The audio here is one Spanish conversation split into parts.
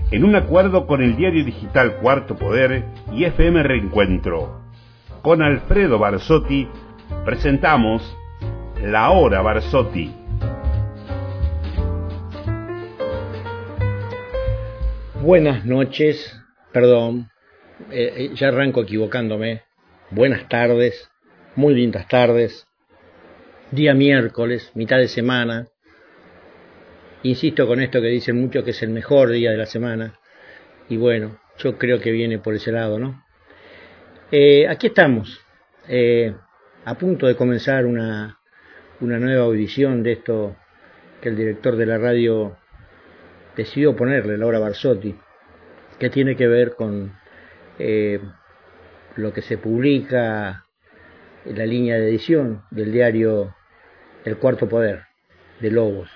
en un acuerdo con el diario digital Cuarto Poder y FM Reencuentro. Con Alfredo Barsotti presentamos La Hora Barsotti. Buenas noches, perdón, ya arranco equivocándome. Buenas tardes, muy lindas tardes. Día miércoles, mitad de semana. Insisto con esto que dicen muchos que es el mejor día de la semana. Y bueno, yo creo que viene por ese lado, ¿no? Aquí estamos, a punto de comenzar una nueva audición de esto que el director de la radio decidió ponerle, La Hora Barsotti, que tiene que ver con lo que se publica en la línea de edición del diario El Cuarto Poder, de Lobos.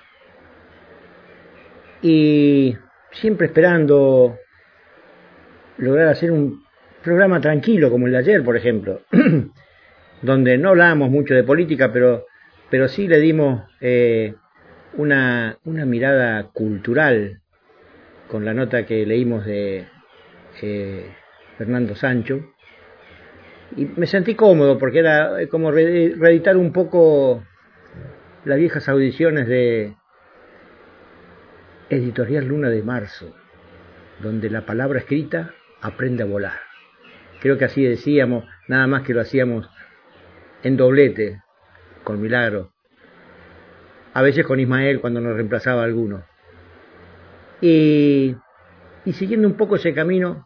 Y siempre esperando lograr hacer un programa tranquilo como el de ayer, por ejemplo, donde no hablábamos mucho de política, pero sí le dimos una mirada cultural con la nota que leímos de Fernando Sancho, y me sentí cómodo porque era como reeditar un poco las viejas audiciones de Editorial Luna de Marzo, donde la palabra escrita aprende a volar. Creo que así decíamos, nada más que lo hacíamos en doblete, con Milagro, a veces con Ismael cuando nos reemplazaba alguno. Y siguiendo un poco ese camino,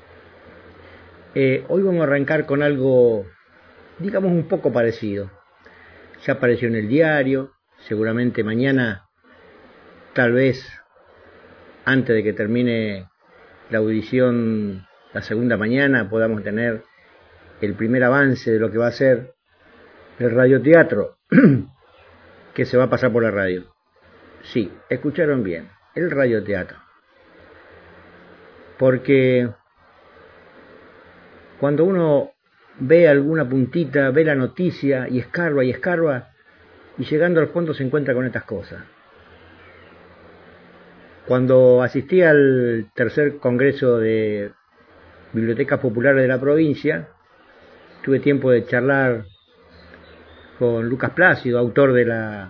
hoy vamos a arrancar con algo, digamos, un poco parecido. Ya apareció en el diario, seguramente mañana, tal vez antes de que termine la audición, la segunda mañana, podamos tener el primer avance de lo que va a ser el radioteatro que se va a pasar por la radio. Sí, escucharon bien, el radioteatro. Porque cuando uno ve alguna puntita, ve la noticia y escarba, y llegando al fondo se encuentra con estas cosas. Cuando asistí al tercer congreso de Bibliotecas Populares de la provincia, tuve tiempo de charlar con Lucas Plácido, autor de la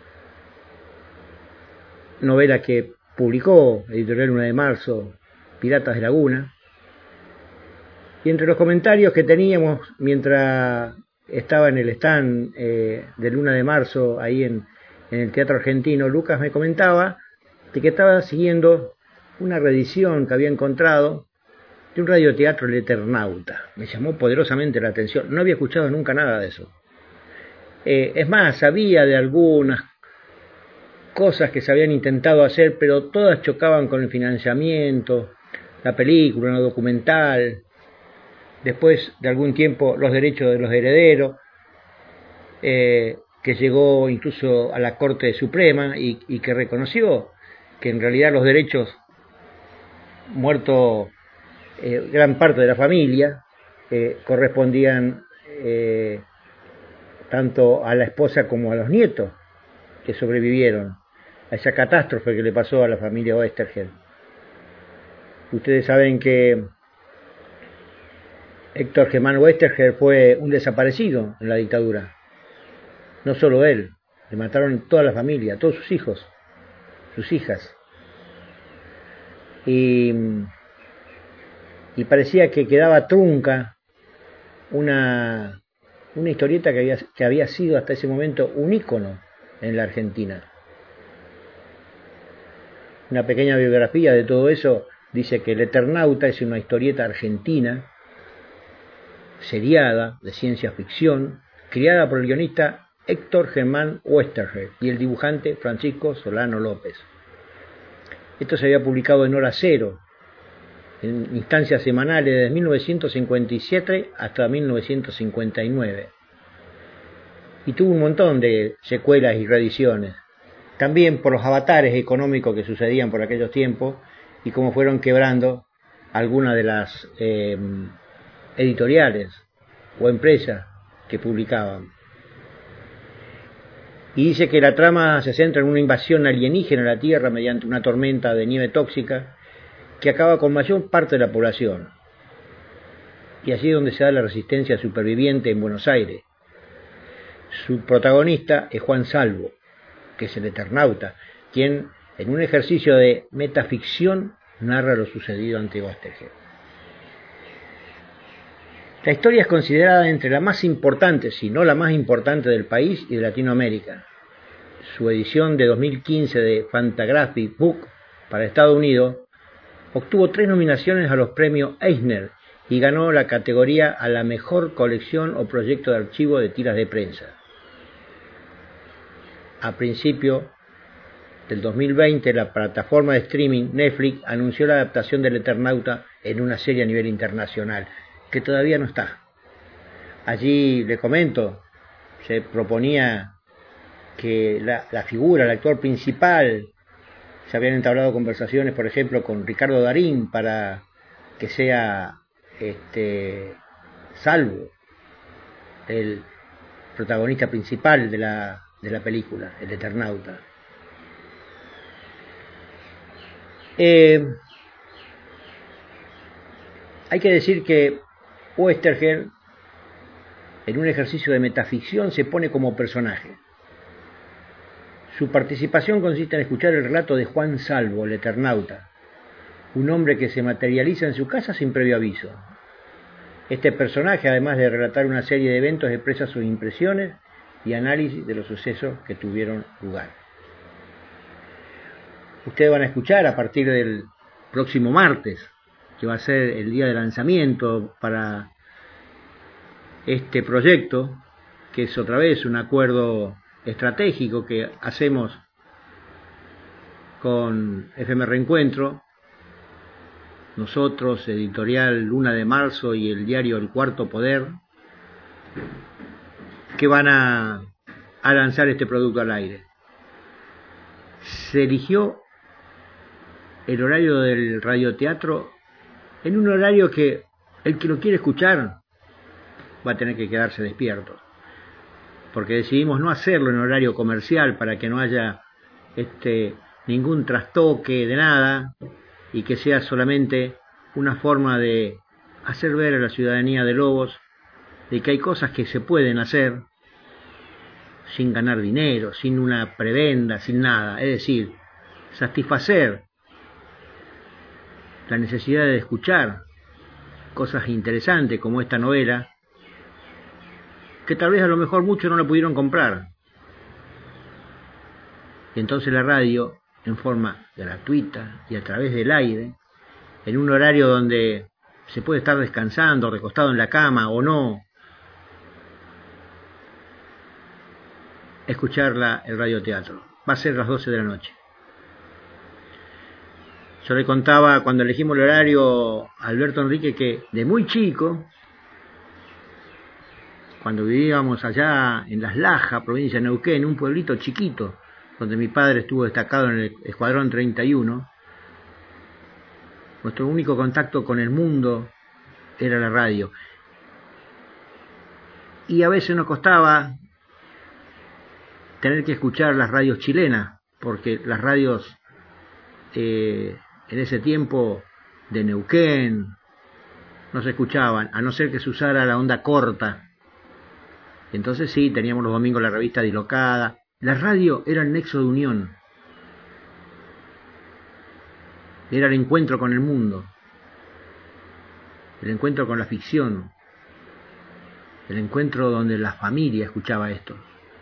novela que publicó Editorial Luna de Marzo, Piratas de Laguna. Y entre los comentarios que teníamos mientras estaba en el stand de Luna de Marzo, ahí en el Teatro Argentino, Lucas me comentaba de que estaba siguiendo una reedición que había encontrado de un radioteatro, El Eternauta. Me llamó poderosamente la atención, no había escuchado nunca nada de eso. Es más, sabía de algunas cosas que se habían intentado hacer, pero todas chocaban con el financiamiento, la película, una documental, después de algún tiempo los derechos de los herederos, que llegó incluso a la Corte Suprema y que reconoció que en realidad los derechos, muerto gran parte de la familia, correspondían tanto a la esposa como a los nietos que sobrevivieron a esa catástrofe que le pasó a la familia Oesterheld. Ustedes saben que Héctor Germán Oesterheld fue un desaparecido en la dictadura. No solo él, le mataron toda la familia, todos sus hijos, sus hijas. Y parecía que quedaba trunca una historieta que había sido hasta ese momento un ícono en la Argentina. Una pequeña biografía de todo eso dice que El Eternauta es una historieta argentina, seriada, de ciencia ficción, creada por el guionista Héctor Germán Oesterheld y el dibujante Francisco Solano López. Esto se había publicado en Hora Cero, en instancias semanales desde 1957 hasta 1959. Y tuvo un montón de secuelas y reediciones. También por los avatares económicos que sucedían por aquellos tiempos y cómo fueron quebrando algunas de las editoriales o empresas que publicaban. Y dice que la trama se centra en una invasión alienígena a la Tierra mediante una tormenta de nieve tóxica que acaba con mayor parte de la población. Y allí es donde se da la resistencia superviviente en Buenos Aires. Su protagonista es Juan Salvo, que es el Eternauta, quien en un ejercicio de metaficción narra lo sucedido ante Oesterheld. La historia es considerada entre la más importante, si no la más importante del país y de Latinoamérica. Su edición de 2015 de Fantagraphic Book para Estados Unidos obtuvo 3 nominaciones a los premios Eisner y ganó la categoría a la mejor colección o proyecto de archivo de tiras de prensa. A principio del 2020, la plataforma de streaming Netflix anunció la adaptación del Eternauta en una serie a nivel internacional, que todavía no está. Allí, le comento, se proponía que la figura, el actor principal, se habían entablado conversaciones, por ejemplo, con Ricardo Darín para que sea Salvo, el protagonista principal de la película, el Eternauta. Hay que decir que Oesterheld, en un ejercicio de metaficción, se pone como personaje. Su participación consiste en escuchar el relato de Juan Salvo, el Eternauta, un hombre que se materializa en su casa sin previo aviso. Este personaje, además de relatar una serie de eventos, expresa sus impresiones y análisis de los sucesos que tuvieron lugar. Ustedes van a escuchar a partir del próximo martes, que va a ser el día de lanzamiento para este proyecto, que es otra vez un acuerdo estratégico que hacemos con FM Reencuentro, nosotros, Editorial Luna de Marzo y el diario El Cuarto Poder, que van a lanzar este producto al aire. Se eligió el horario del radioteatro en un horario que el que lo quiere escuchar va a tener que quedarse despierto, porque decidimos no hacerlo en horario comercial para que no haya ningún trastoque de nada y que sea solamente una forma de hacer ver a la ciudadanía de Lobos de que hay cosas que se pueden hacer sin ganar dinero, sin una prebenda, sin nada, es decir, satisfacer la necesidad de escuchar cosas interesantes como esta novela, que tal vez a lo mejor muchos no la pudieron comprar. Y entonces la radio, en forma gratuita y a través del aire, en un horario donde se puede estar descansando, recostado en la cama o no, escuchar el radioteatro. Va a ser las 12 de la noche. Yo le contaba cuando elegimos el horario a Alberto Enrique que de muy chico, cuando vivíamos allá en Las Lajas, provincia de Neuquén, un pueblito chiquito, donde mi padre estuvo destacado en el Escuadrón 31, nuestro único contacto con el mundo era la radio. Y a veces nos costaba tener que escuchar las radios chilenas, porque las radios en ese tiempo de Neuquén no se escuchaban, a no ser que se usara la onda corta. Entonces sí, teníamos los domingos la revista Dislocada. La radio era el nexo de unión, era el encuentro con el mundo, el encuentro con la ficción, el encuentro donde la familia escuchaba esto.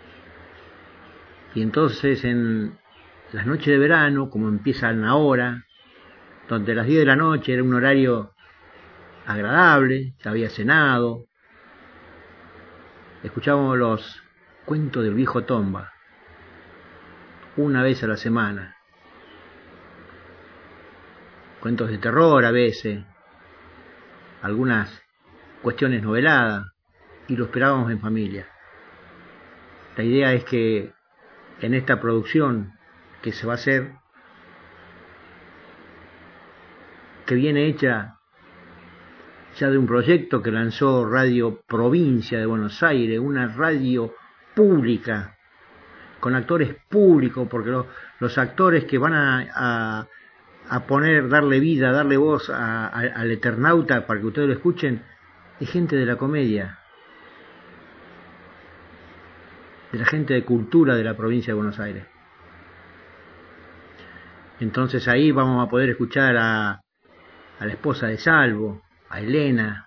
Y entonces en las noches de verano, como empiezan ahora, donde las 10 de la noche era un horario agradable, se había cenado, escuchábamos los cuentos del viejo Tomba, una vez a la semana. Cuentos de terror a veces, algunas cuestiones noveladas, y lo esperábamos en familia. La idea es que en esta producción que se va a hacer, que viene hecha ya de un proyecto que lanzó Radio Provincia de Buenos Aires, una radio pública, con actores públicos, porque los actores que van a a poner, darle vida, darle voz al Eternauta para que ustedes lo escuchen, es gente de la comedia, de la gente de cultura de la provincia de Buenos Aires. Entonces ahí vamos a poder escuchar a la esposa de Salvo, a Elena,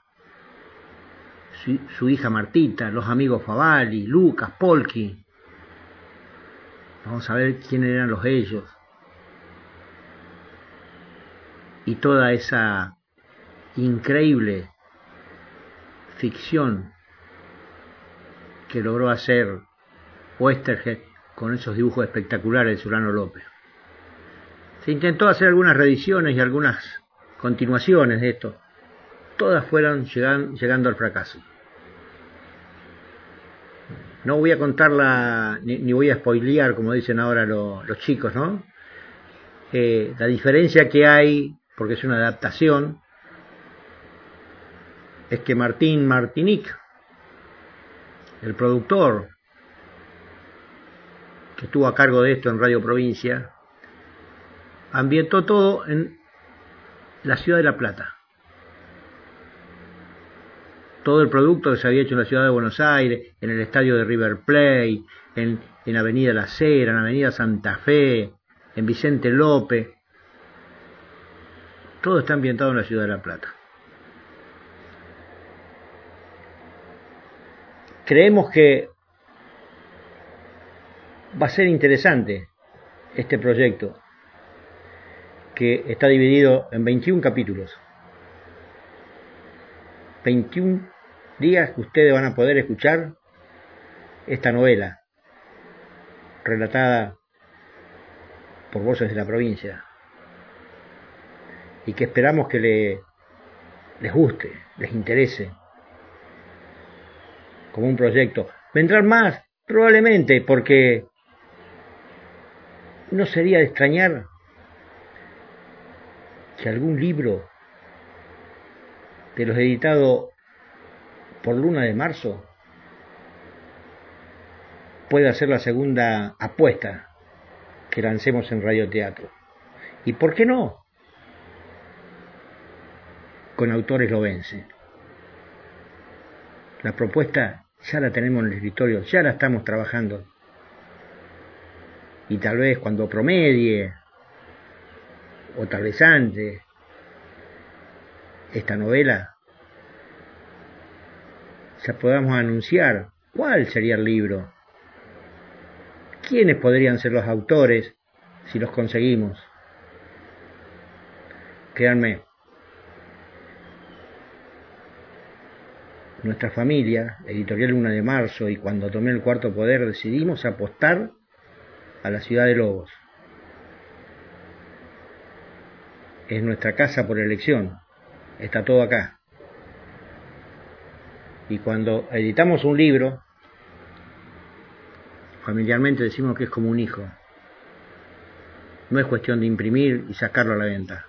su hija Martita, los amigos Favali, Lucas, Polki. Vamos a ver quiénes eran los ellos. Y toda esa increíble ficción que logró hacer Oesterheld con esos dibujos espectaculares de Solano López. Se intentó hacer algunas reediciones y algunas continuaciones de esto. Todas fueron llegando al fracaso. No voy a contarla, ni voy a spoilear, como dicen ahora los chicos, ¿no? La diferencia que hay, porque es una adaptación, es que Martín Martinic, el productor que estuvo a cargo de esto en Radio Provincia, ambientó todo en la ciudad de La Plata. Todo el producto que se había hecho en la ciudad de Buenos Aires, en el estadio de River Plate, en Avenida La Cera, en Avenida Santa Fe, en Vicente López, todo está ambientado en la ciudad de La Plata. Creemos que va a ser interesante este proyecto, que está dividido en 21 capítulos. 21 días que ustedes van a poder escuchar esta novela, relatada por Voces de la Provincia, y que esperamos que les guste, les interese, como un proyecto. Vendrán más, probablemente, porque no sería de extrañar que algún libro de los editados por Luna de Marzo pueda ser la segunda apuesta que lancemos en radioteatro. ¿Y por qué no? Con autores lovenses. La propuesta ya la tenemos en el escritorio, ya la estamos trabajando. Y tal vez cuando promedie, o tal vez antes, esta novela, ya podamos anunciar cuál sería el libro, quiénes podrían ser los autores si los conseguimos. Créanme, nuestra familia, Editorial Luna de Marzo, y cuando tomé el Cuarto Poder, decidimos apostar a la Ciudad de Lobos. Es nuestra casa por elección, está todo acá. Y cuando editamos un libro, familiarmente decimos que es como un hijo. No es cuestión de imprimir y sacarlo a la venta.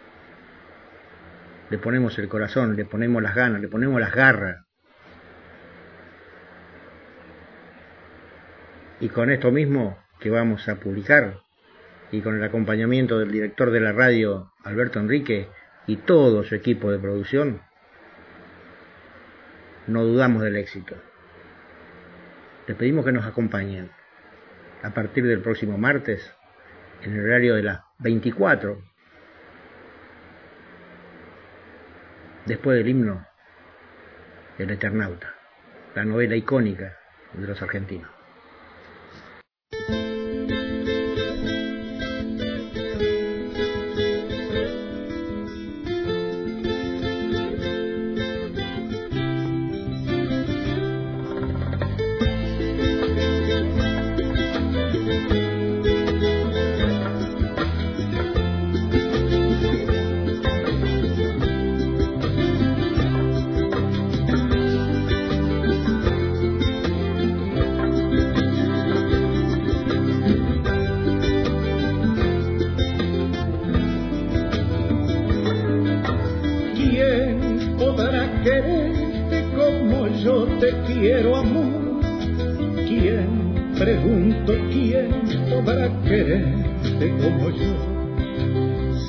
Le ponemos el corazón, le ponemos las ganas, le ponemos las garras. Y con esto mismo que vamos a publicar, y con el acompañamiento del director de la radio, Alberto Enrique, y todo su equipo de producción, no dudamos del éxito. Les pedimos que nos acompañen a partir del próximo martes, en el horario de las 24, después del himno El Eternauta, la novela icónica de los argentinos.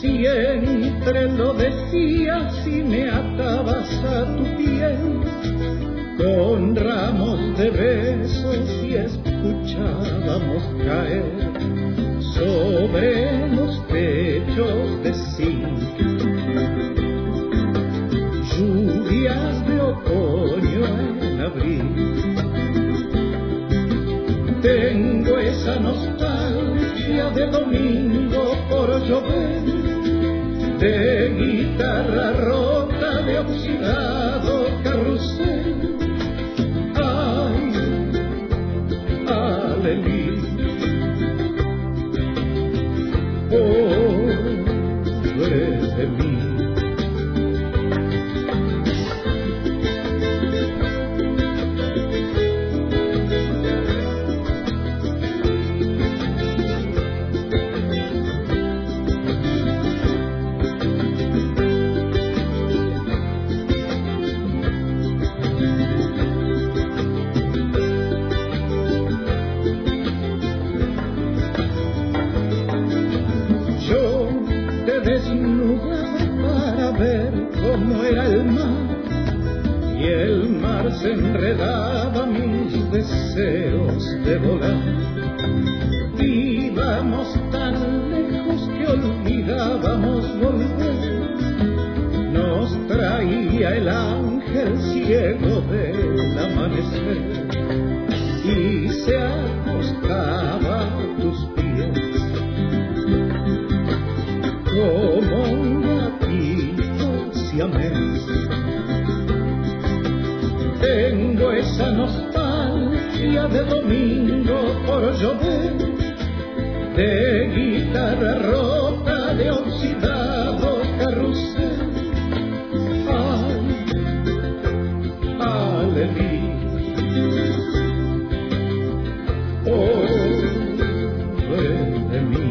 siempre lo decías y me atabas a tu piel con ramos de besos y escuchábamos caer sobre los techos de zinc lluvias de otoño en abril. Tengo esa nostalgia de domingo por llover, de guitarra rota, de oxidado carrusel. Ay, alelí, pobre de mí. Se enredaba mis deseos de volar. Íbamos tan lejos que olvidábamos volver. Nos traía el ángel ciego del amanecer y se acostaba a tus pies como un gatito siamés. Tengo esa nostalgia de domingo por llover, de guitarra rota, de oxidado carrusel. Ay, alelí, pobre de mí.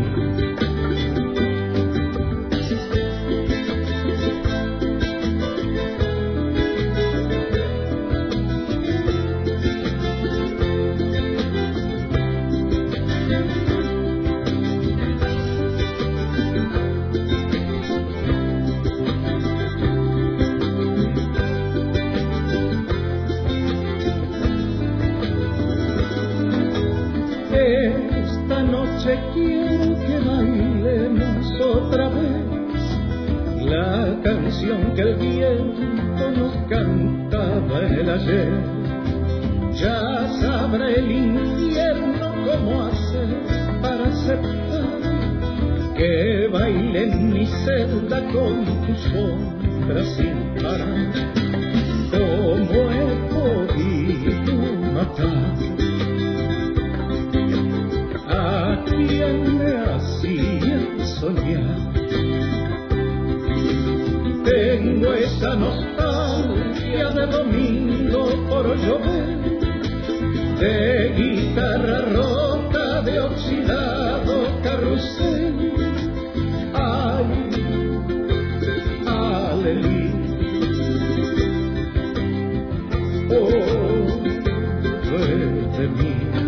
Quiero que bailemos otra vez la canción que el viento nos cantaba en el ayer. Ya sabrá el infierno cómo hacer para aceptar que baile en mi celda con tu sombra sin parar. ¿Cómo he podido matar a quien me hacía soñar? Tengo esa nostalgia de domingo por llover, de guitarra rota, de oxidado carrusel. Ay, alelí, pobre de mí.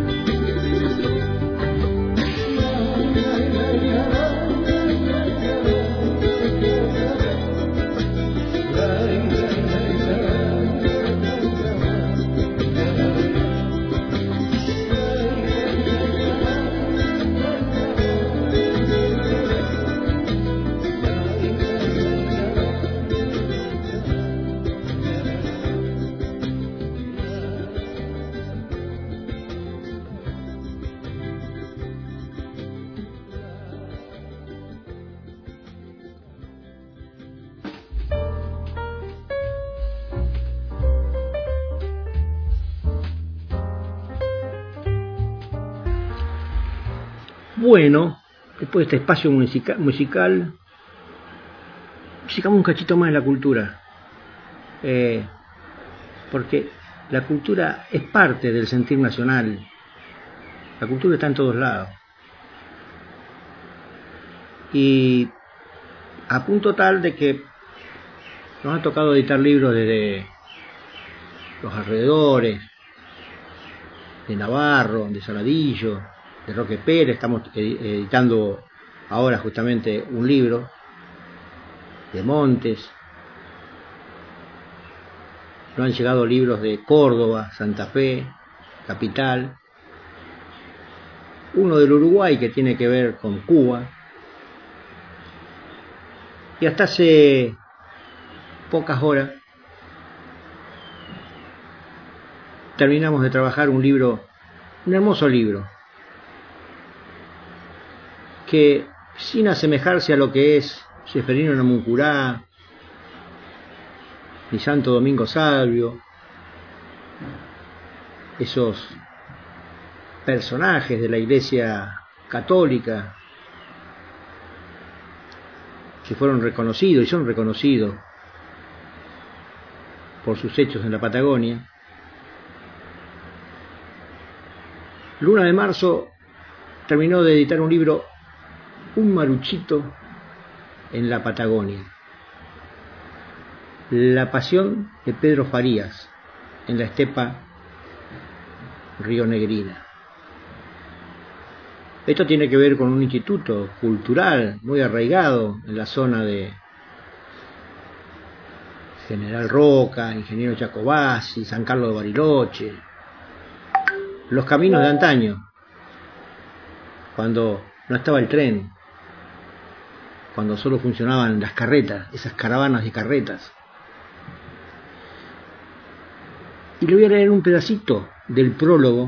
Bueno, después de este espacio musical, sigamos un cachito más de la cultura, porque la cultura es parte del sentir nacional. La cultura está en todos lados. Y a punto tal de que nos ha tocado editar libros desde los alrededores, de Navarro, de Saladillo, de Roque Pérez. Estamos editando ahora justamente un libro de montes. Nos han llegado libros de Córdoba, Santa Fe, Capital. Uno del Uruguay que tiene que ver con Cuba. Y hasta hace pocas horas terminamos de trabajar un libro, un hermoso libro, que sin asemejarse a lo que es Seferino Namuncurá, ni Santo Domingo Salvio, esos personajes de la Iglesia Católica que fueron reconocidos y son reconocidos por sus hechos en la Patagonia. Luna de Marzo terminó de editar un libro, Un maruchito en la Patagonia. La pasión de Pedro Farías en la estepa rionegrina. Esto tiene que ver con un instituto cultural muy arraigado en la zona de General Roca, Ingeniero Jacobazzi, San Carlos de Bariloche, los caminos de antaño, cuando no estaba el tren, cuando solo funcionaban las carretas, esas caravanas de carretas. Y le voy a leer un pedacito del prólogo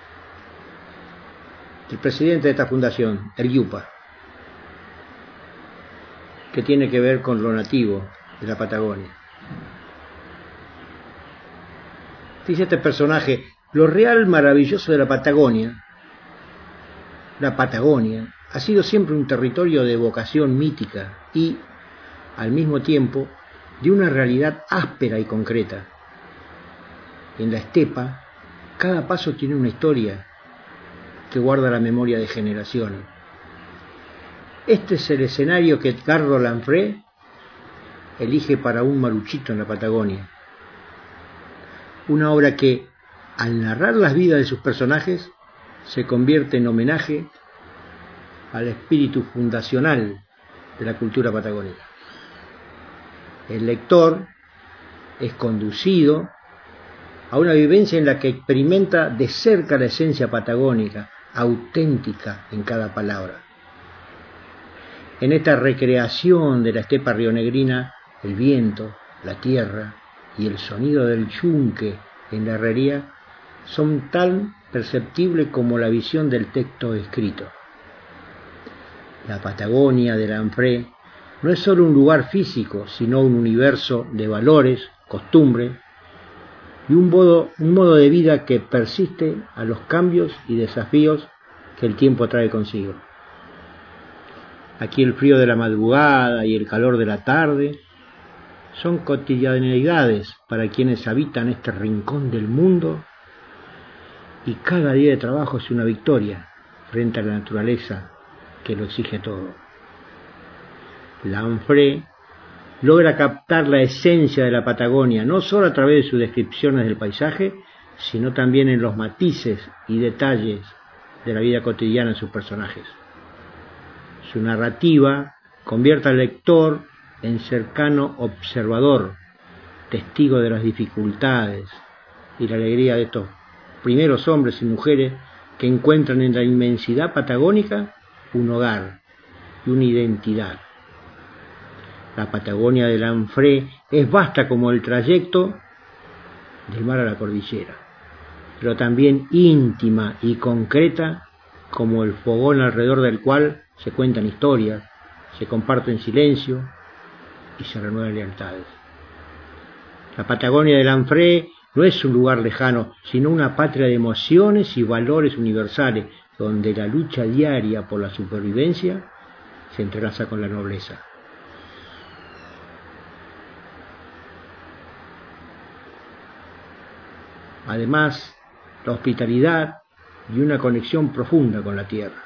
del presidente de esta fundación, Erguiupa, que tiene que ver con lo nativo de la Patagonia. Dice este personaje: lo real maravilloso de la Patagonia ha sido siempre un territorio de vocación mítica y, al mismo tiempo, de una realidad áspera y concreta. En la estepa, cada paso tiene una historia que guarda la memoria de generaciones. Este es el escenario que Edgardo Lanfré elige para Un maruchito en la Patagonia. Una obra que, al narrar las vidas de sus personajes, se convierte en homenaje al espíritu fundacional de la cultura patagónica. El lector es conducido a una vivencia en la que experimenta de cerca la esencia patagónica, auténtica en cada palabra. En esta recreación de la estepa rionegrina, el viento, la tierra y el sonido del yunque en la herrería son tan perceptibles como la visión del texto escrito. La Patagonia de Lanfré no es solo un lugar físico, sino un universo de valores, costumbres y un modo de vida que persiste a los cambios y desafíos que el tiempo trae consigo. Aquí el frío de la madrugada y el calor de la tarde son cotidianidades para quienes habitan este rincón del mundo, y cada día de trabajo es una victoria frente a la naturaleza que lo exige todo. Lanfré logra captar la esencia de la Patagonia, no solo a través de sus descripciones del paisaje, sino también en los matices y detalles de la vida cotidiana en sus personajes. Su narrativa convierte al lector en cercano observador, testigo de las dificultades y la alegría de estos primeros hombres y mujeres que encuentran en la inmensidad patagónica un hogar y una identidad. La Patagonia de Lanfré es vasta como el trayecto del mar a la cordillera, pero también íntima y concreta como el fogón alrededor del cual se cuentan historias, se comparten silencio y se renuevan lealtades. La Patagonia de Lanfré no es un lugar lejano, sino una patria de emociones y valores universales, donde la lucha diaria por la supervivencia se entrelaza con la nobleza. Además, la hospitalidad y una conexión profunda con la tierra.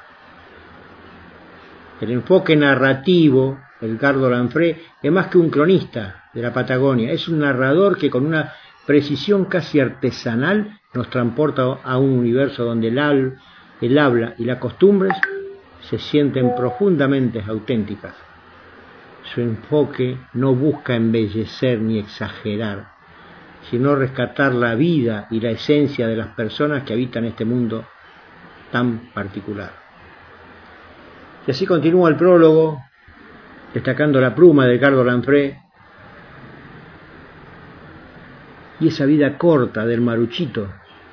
El enfoque narrativo de Edgardo Lanfré es más que un cronista de la Patagonia, es un narrador que con una precisión casi artesanal nos transporta a un universo donde el habla y las costumbres se sienten profundamente auténticas. su enfoque no busca embellecer ni exagerar, sino rescatar la vida y la esencia de las personas que habitan este mundo tan particular. Y así continúa el prólogo, destacando la pluma de Ricardo Lanfré y esa vida corta del Maruchito.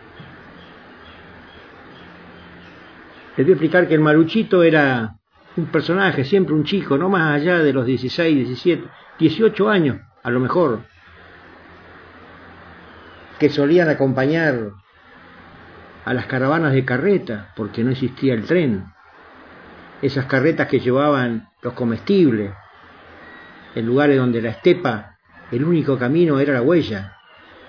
Les voy a explicar que el Maruchito era un personaje, siempre un chico, no más allá de los 16, 17, 18 años, a lo mejor, que solían acompañar a las caravanas de carreta, porque no existía el tren. Esas carretas que llevaban los comestibles, en lugares donde la estepa, el único camino era la huella,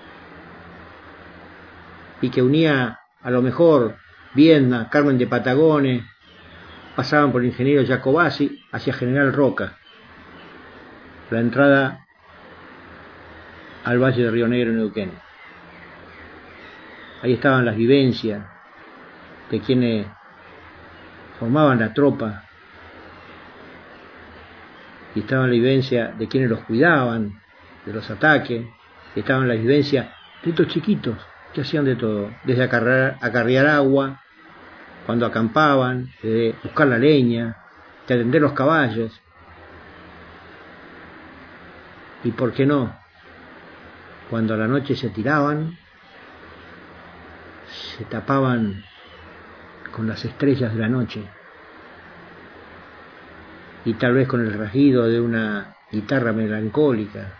y que unía a lo mejor Viedma, Carmen de Patagones, pasaban por el ingeniero Jacobasi hacia General Roca, la entrada al Valle de Río Negro, Neuquén. Ahí estaban las vivencias de quienes formaban la tropa, y estaban la vivencia de quienes los cuidaban de los ataques, y estaban las vivencias de estos chiquitos que hacían de todo, desde acarrear agua cuando acampaban, de buscar la leña, de atender los caballos, y por qué no, cuando a la noche se tiraban, se tapaban con las estrellas de la noche, y tal vez con el rasguido de una guitarra melancólica,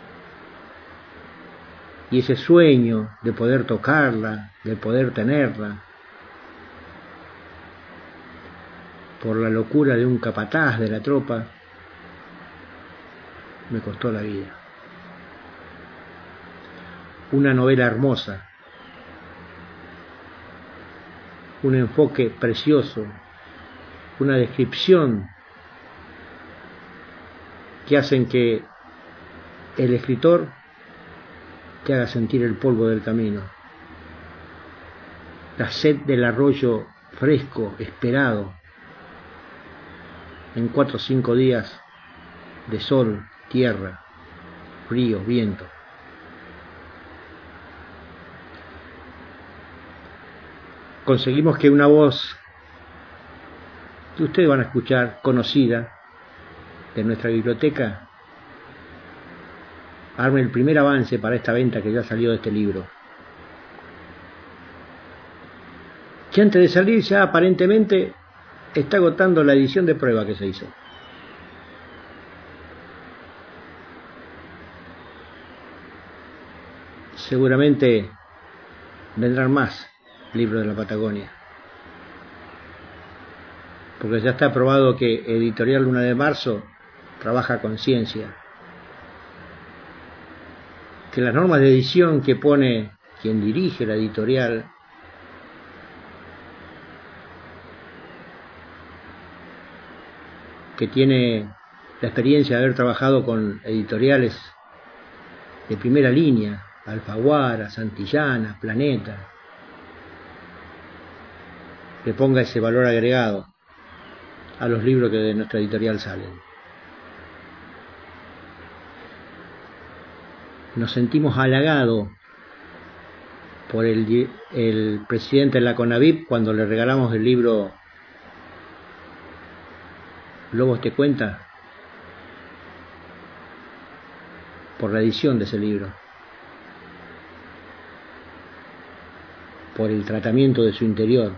y ese sueño de poder tocarla, de poder tenerla, por la locura de un capataz de la tropa, me costó la vida. Una novela hermosa, un enfoque precioso, una descripción que hacen que el escritor te haga sentir el polvo del camino, la sed del arroyo fresco, esperado, en 4 o 5 días de sol, tierra, frío, viento. Conseguimos que una voz que ustedes van a escuchar, conocida, de nuestra biblioteca, arme el primer avance para esta venta que ya salió de este libro, que antes de salir ya aparentemente está agotando la edición de prueba que se hizo. Seguramente vendrán más libros de la Patagonia, porque ya está probado que Editorial Luna de Marzo trabaja con ciencia, que las normas de edición que pone quien dirige la editorial que tiene la experiencia de haber trabajado con editoriales de primera línea, Alfaguara, Santillana, Planeta, que ponga ese valor agregado a los libros que de nuestra editorial salen. Nos sentimos halagados por el presidente de la CONAVIP cuando le regalamos el libro Lobos te cuenta, por la edición de ese libro, por el tratamiento de su interior,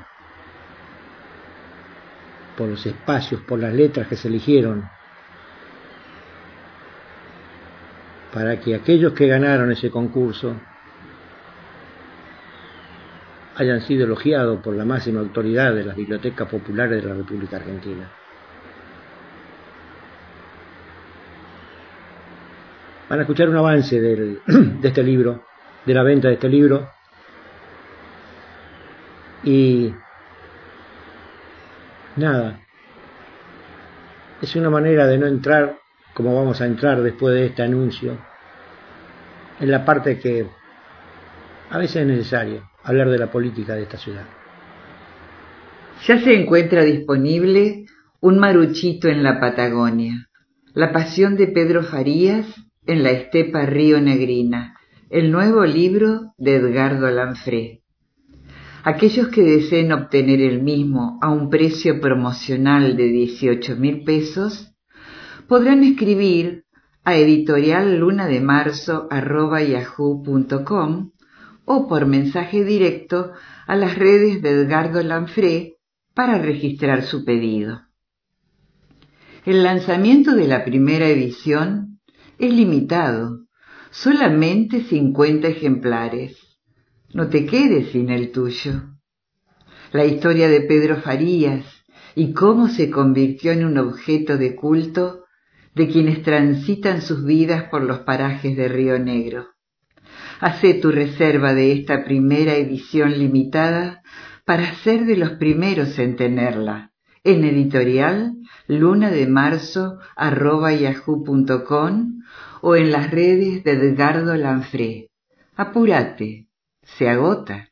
por los espacios, por las letras que se eligieron, para que aquellos que ganaron ese concurso hayan sido elogiados por la máxima autoridad de las bibliotecas populares de la República Argentina. Van a escuchar un avance de este libro, de la venta de este libro, y nada, es una manera de no entrar, como vamos a entrar después de este anuncio, en la parte que a veces es necesario hablar de la política de esta ciudad. Ya se encuentra disponible Un Maruchito en la Patagonia, La pasión de Pedro Farías en la estepa rionegrina, el nuevo libro de Edgardo Lanfré. Aquellos que deseen obtener el mismo a un precio promocional de 18.000 pesos, podrán escribir a editoriallunademarzo@yahoo.com o por mensaje directo a las redes de Edgardo Lanfré para registrar su pedido. El lanzamiento de la primera edición es limitado, solamente 50 ejemplares. No te quedes sin el tuyo. La historia de Pedro Farías y cómo se convirtió en un objeto de culto de quienes transitan sus vidas por los parajes de Río Negro. Hacé tu reserva de esta primera edición limitada para ser de los primeros en tenerla en editorial lunademarzo@yahoo.com o en las redes de Edgardo Lanfré. Apúrate, se agota.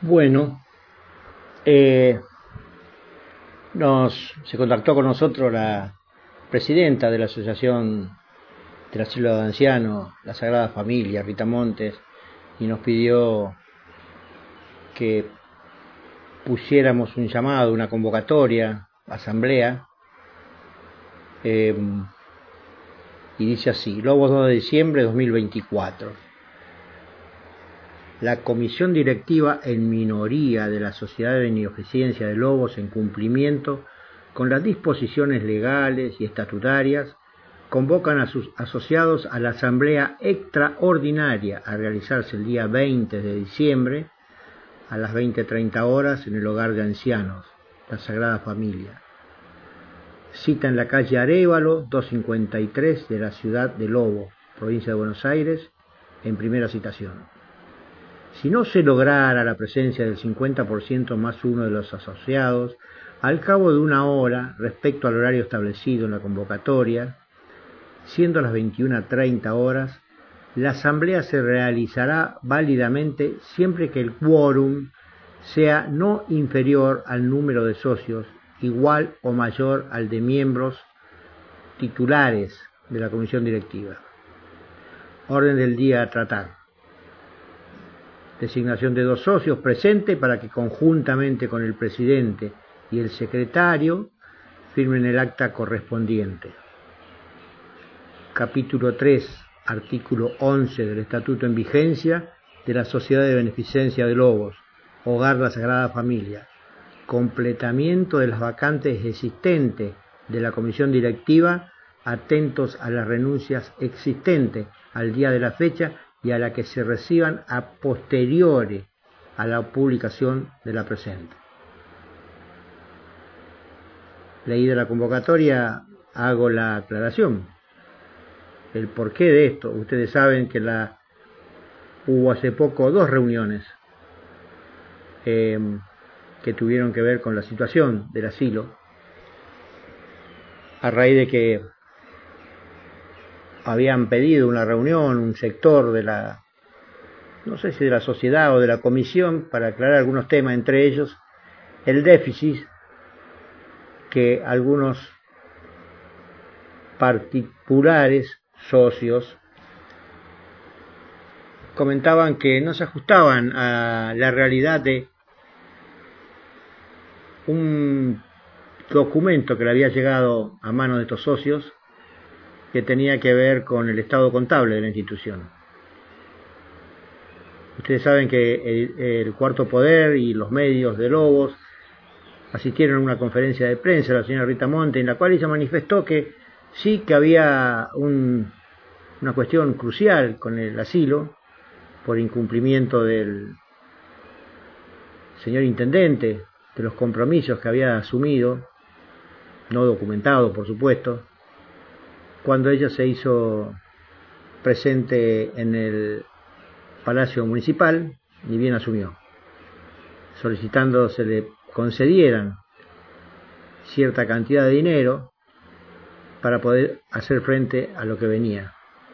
Bueno, se contactó con nosotros la presidenta de la Asociación del Asilo de Ancianos, la Sagrada Familia, Rita Montes, y nos pidió que pusiéramos un llamado, una convocatoria, asamblea, y dice así: Lobos 2 de diciembre de 2024. La comisión directiva en minoría de la Sociedad de Beneficencia de Lobos, en cumplimiento con las disposiciones legales y estatutarias, convocan a sus asociados a la asamblea extraordinaria a realizarse el día 20 de diciembre a las 20:30 horas en el Hogar de Ancianos, la Sagrada Familia. Cita en la calle Arévalo 253 de la ciudad de Lobo, provincia de Buenos Aires, en primera citación. Si no se lograra la presencia del 50% más uno de los asociados, al cabo de una hora respecto al horario establecido en la convocatoria, siendo las 21:30 horas, la asamblea se realizará válidamente siempre que el quórum sea no inferior al número de socios, igual o mayor al de miembros titulares de la comisión directiva. Orden del día a tratar: designación de 2 socios presentes para que conjuntamente con el presidente y el secretario firmen el acta correspondiente. Capítulo 3, artículo 11 del Estatuto en vigencia de la Sociedad de Beneficencia de Lobos, Hogar de la Sagrada Familia. Completamiento de las vacantes existentes de la comisión directiva, atentos a las renuncias existentes al día de la fecha y a la que se reciban a posteriori a la publicación de la presente. Leída la convocatoria, hago la aclaración. El porqué de esto: ustedes saben que hubo hace poco 2 reuniones que tuvieron que ver con la situación del asilo, a raíz de que habían pedido una reunión, un sector de no sé si de la sociedad o de la comisión, para aclarar algunos temas, entre ellos el déficit que algunos particulares socios comentaban que no se ajustaban a la realidad de un documento que le había llegado a manos de estos socios, que tenía que ver con el estado contable de la institución. Ustedes saben que el Cuarto Poder y los medios de Lobos asistieron a una conferencia de prensa de la señora Rita Montes, en la cual ella manifestó que sí, que había una cuestión crucial con el asilo por incumplimiento del señor intendente de los compromisos que había asumido, no documentado por supuesto, cuando ella se hizo presente en el Palacio Municipal, ni bien asumió, solicitando se le concedieran cierta cantidad de dinero para poder hacer frente a lo que venía.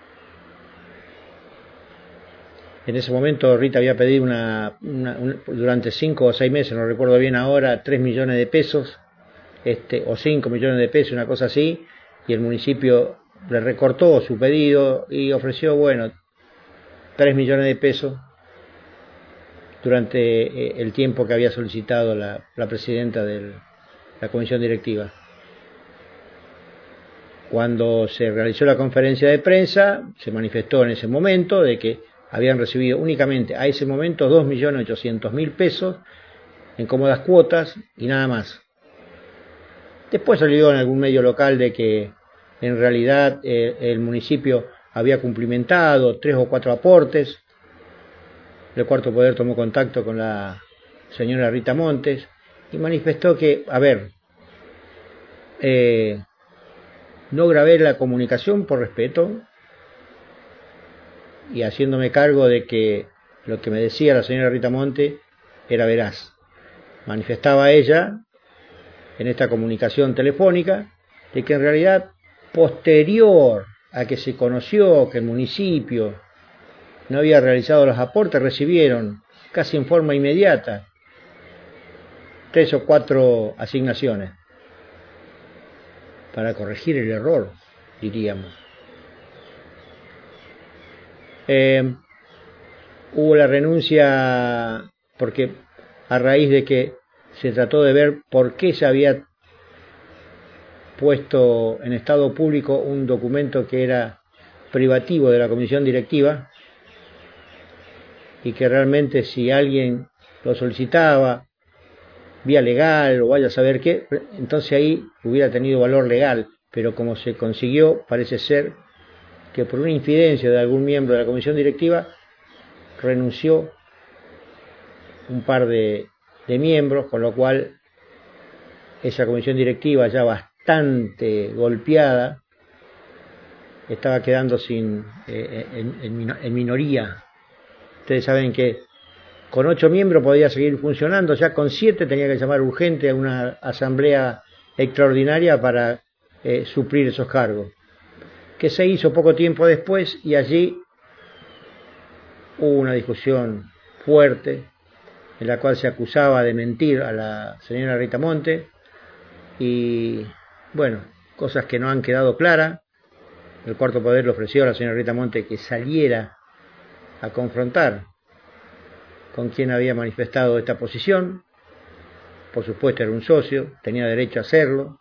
En ese momento Rita había pedido durante 5 o 6 meses, no recuerdo bien ahora, 3 millones de pesos, o 5 millones de pesos, una cosa así, y el municipio le recortó su pedido y ofreció, 3 millones de pesos durante el tiempo que había solicitado la presidenta de la comisión directiva. Cuando se realizó la conferencia de prensa, se manifestó en ese momento de que habían recibido únicamente a ese momento 2.800.000 pesos en cómodas cuotas y nada más. Después salió en algún medio local de que en realidad el municipio había cumplimentado 3 o 4 aportes. El Cuarto Poder tomó contacto con la señora Rita Montes y manifestó que, no grabé la comunicación por respeto y haciéndome cargo de que lo que me decía la señora Rita Montes era veraz. Manifestaba ella en esta comunicación telefónica de que en realidad, posterior a que se conoció que el municipio no había realizado los aportes, recibieron casi en forma inmediata 3 o 4 asignaciones para corregir el error, diríamos. Hubo la renuncia porque a raíz de que se trató de ver por qué se había puesto en estado público un documento que era privativo de la comisión directiva y que realmente si alguien lo solicitaba vía legal o vaya a saber qué, entonces ahí hubiera tenido valor legal, pero como se consiguió, parece ser que por una infidencia de algún miembro de la comisión directiva renunció un par de miembros, con lo cual esa comisión directiva ya bastante golpeada estaba quedando en minoría. Ustedes saben que con 8 miembros podía seguir funcionando, ya con 7 tenía que llamar urgente a una asamblea extraordinaria para suplir esos cargos, que se hizo poco tiempo después, y allí hubo una discusión fuerte en la cual se acusaba de mentir a la señora Rita Monte y bueno, cosas que no han quedado claras. El Cuarto Poder le ofreció a la señora Rita Monte que saliera a confrontar con quien había manifestado esta posición. Por supuesto era un socio, tenía derecho a hacerlo.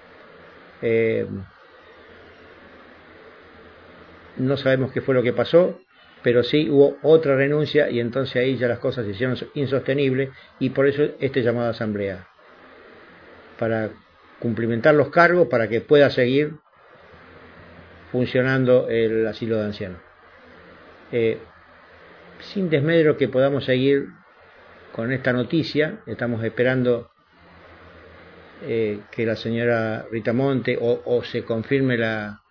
No sabemos qué fue lo que pasó, pero sí hubo otra renuncia y entonces ahí ya las cosas se hicieron insostenibles y por eso este llamado a asamblea, para cumplimentar los cargos para que pueda seguir funcionando el asilo de ancianos. Sin desmedro que podamos seguir con esta noticia, estamos esperando que la señora Rita Monte o se confirme la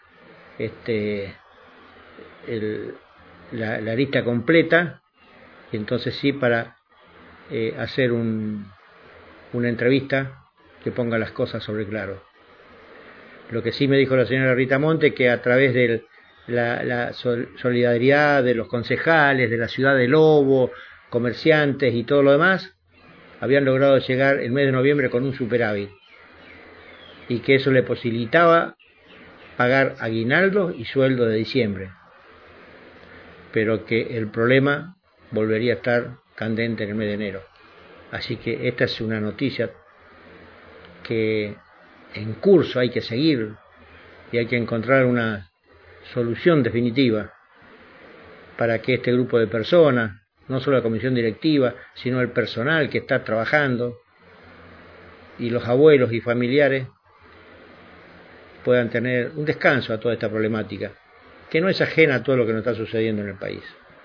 lista completa, y entonces sí para hacer una entrevista que ponga las cosas sobre claro. Lo que sí me dijo la señora Rita Monte, que a través de la solidaridad de los concejales, de la ciudad de Lobo, comerciantes y todo lo demás, habían logrado llegar el mes de noviembre con un superávit, y que eso le posibilitaba pagar aguinaldos y sueldo de diciembre, pero que el problema volvería a estar candente en el mes de enero. Así que esta es una noticia que en curso hay que seguir y hay que encontrar una solución definitiva para que este grupo de personas, no solo la comisión directiva, sino el personal que está trabajando y los abuelos y familiares puedan tener un descanso a toda esta problemática, que no es ajena a todo lo que nos está sucediendo en el país.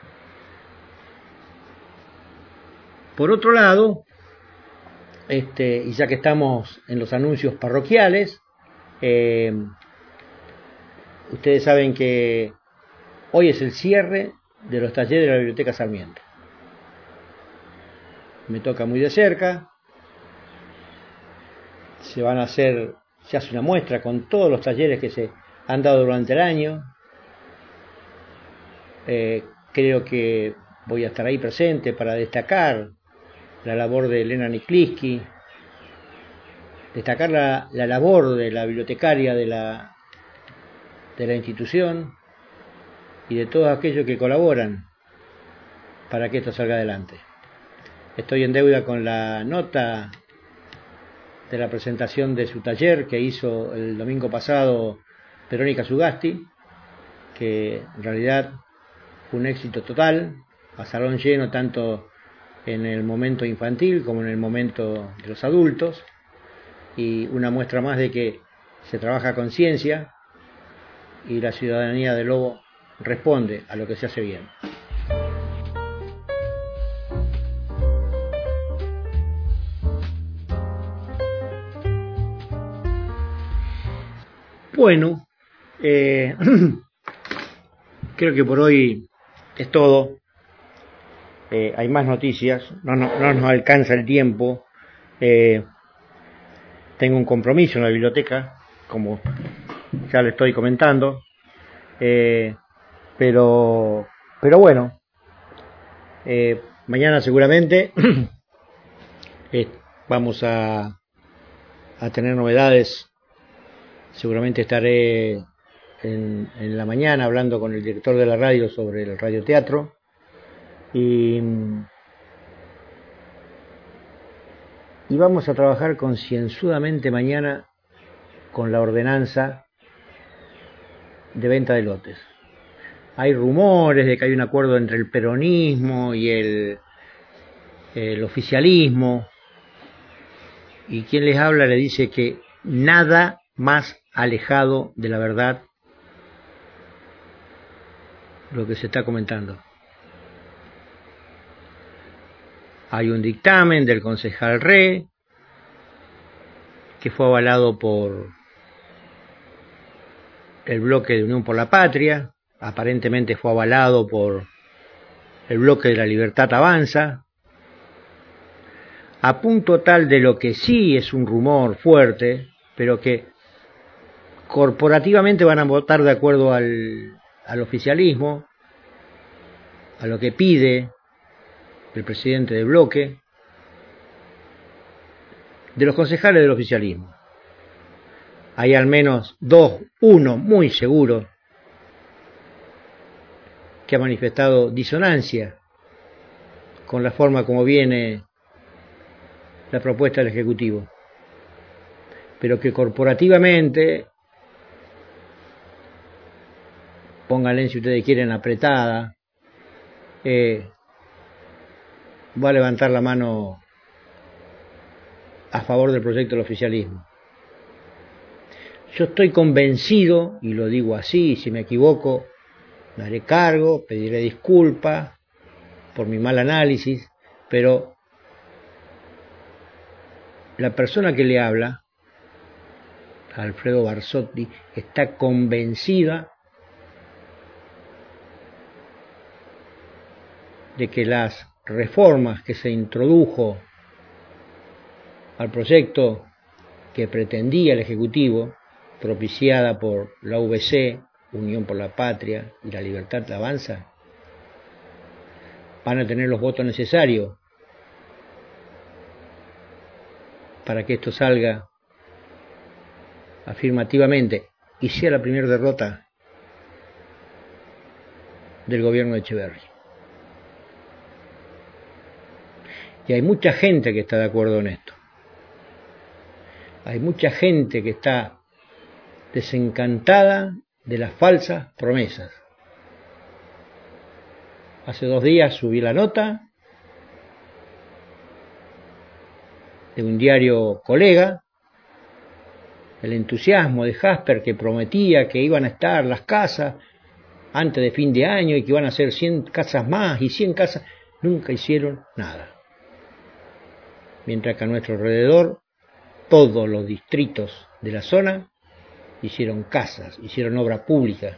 Por otro lado, y ya que estamos en los anuncios parroquiales, ustedes saben que hoy es el cierre de los talleres de la Biblioteca Sarmiento. Me toca muy de cerca. Se hace una muestra con todos los talleres que se han dado durante el año. Creo que voy a estar ahí presente para destacar la labor de Elena Nikliski, destacar la labor de la bibliotecaria de la institución y de todos aquellos que colaboran para que esto salga adelante. Estoy en deuda con la nota de la presentación de su taller que hizo el domingo pasado Verónica Sugasti, que en realidad fue un éxito total, a salón lleno tanto en el momento infantil como en el momento de los adultos, y una muestra más de que se trabaja con ciencia y la ciudadanía de Lobo responde a lo que se hace bien. Bueno, creo que por hoy es todo. Hay más noticias, no nos alcanza el tiempo. Tengo un compromiso en la biblioteca, como ya le estoy comentando, pero bueno, Mañana seguramente vamos a tener novedades. Seguramente estaré en la mañana hablando con el director de la radio sobre el radioteatro y vamos a trabajar concienzudamente mañana con la ordenanza de venta de lotes. Hay rumores de que hay un acuerdo entre el peronismo y el oficialismo, y quien les habla le dice que nada más alejado de la verdad lo que se está comentando. Hay un dictamen del concejal Re que fue avalado por el bloque de Unión por la Patria, aparentemente fue avalado por el bloque de la Libertad Avanza, a punto tal de lo que sí es un rumor fuerte, pero que corporativamente van a votar de acuerdo al oficialismo, a lo que pide el presidente del bloque, de los concejales del oficialismo. Hay al menos uno muy seguro, que ha manifestado disonancia con la forma como viene la propuesta del Ejecutivo, pero que corporativamente, pónganle si ustedes quieren apretada, va a levantar la mano a favor del proyecto del oficialismo. Yo estoy convencido, y lo digo así, si me equivoco, me haré cargo, pediré disculpas por mi mal análisis, pero la persona que le habla, Alfredo Barsotti, está convencida de que las reformas que se introdujo al proyecto que pretendía el Ejecutivo, propiciada por la UVC, Unión por la Patria y la Libertad Avanza, van a tener los votos necesarios para que esto salga afirmativamente y sea la primera derrota del gobierno de Echeverri. Y hay mucha gente que está de acuerdo en esto. Hay mucha gente que está desencantada de las falsas promesas. Hace 2 días subí la nota de un diario colega, el entusiasmo de Jasper, que prometía que iban a estar las casas antes de fin de año y que iban a hacer 100 casas más y 100 casas. Nunca hicieron nada. Mientras que a nuestro alrededor todos los distritos de la zona hicieron casas, hicieron obra pública.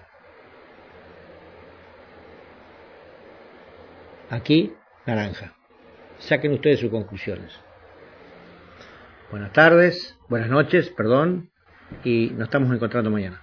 Aquí, naranja. Saquen ustedes sus conclusiones. Buenas tardes, buenas noches, perdón, y nos estamos encontrando mañana.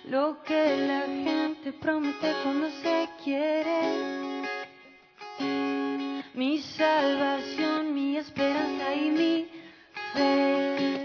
lo que la gente promete cuando se quiere. Mi salvación, mi esperanza y mi fe.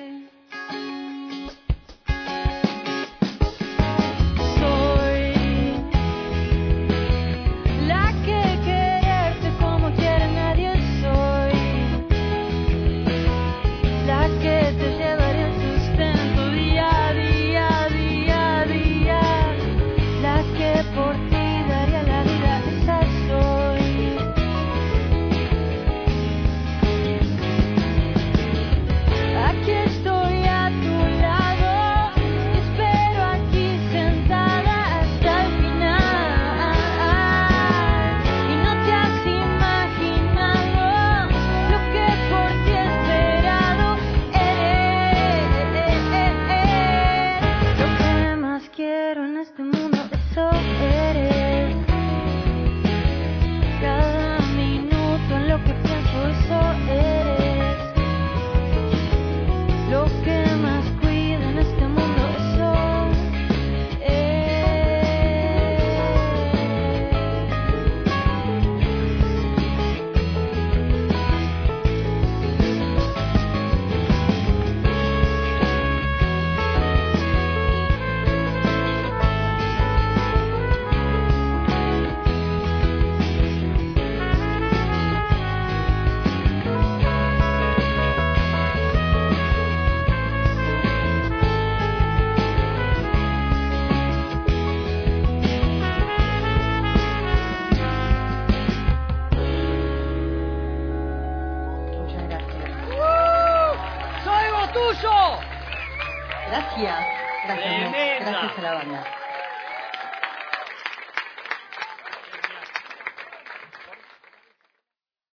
Gracias. Gracias a la banda.